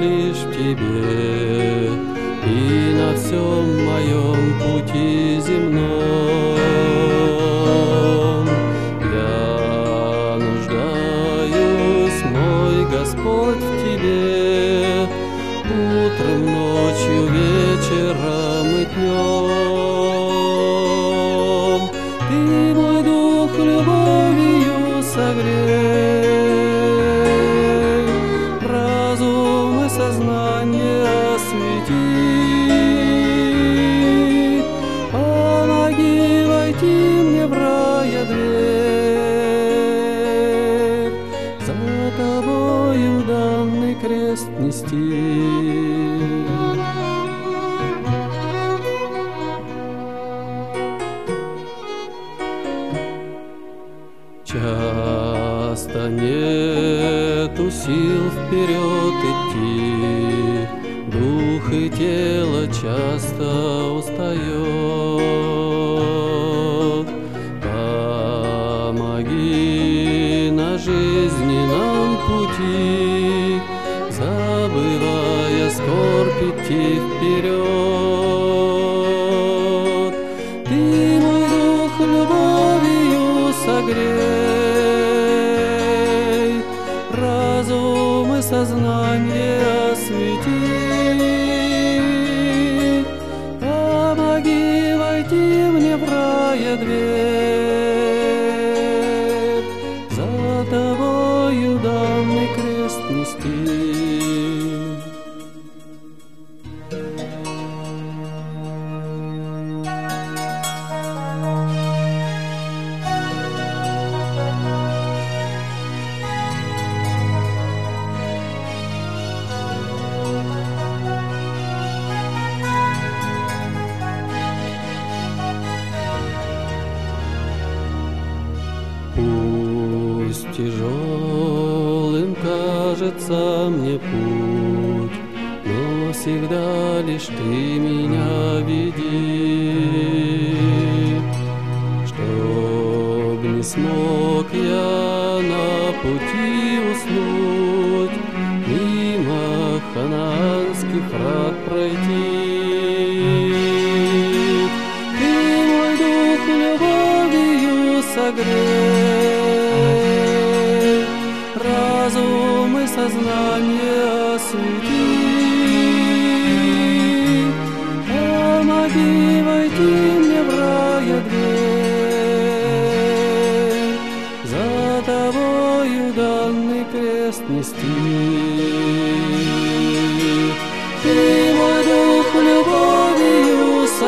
лишь в Тебе, и на всем моем пути земном. Я нуждаюсь, мой Господь, в Тебе, утром, ночью, вечером и днем. Ты мой дух любовью согрей, разум и сознание освети. Помоги войти мне в рая дверь, за Тобою данный крест нести. Часто нету сил вперед идти, дух и тело часто устает. Помоги на жизненном пути, забывая скорбь, идти вперед. Ты мой дух любовью согрей, разум и сознание освети. Помоги войти мне в рая дверь, за Тобою данный крест нести. Пусть тяжелым кажется мне путь, но всегда лишь Ты меня веди. Чтоб не смог я на пути уснуть, мимо ханаанских врат пройти. Ты мой дух любовью согрей, разум и сознание освети. Помоги войти мне в рая дверь, за Тобою данный крест нести. Ты мой дух любовью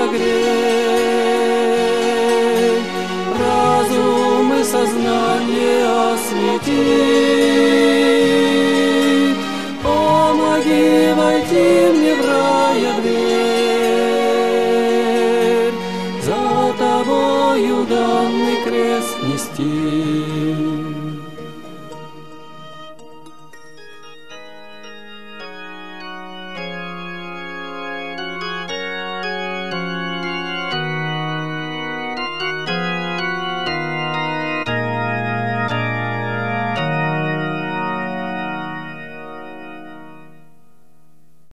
согрей, разум и сознание освети. Помоги войти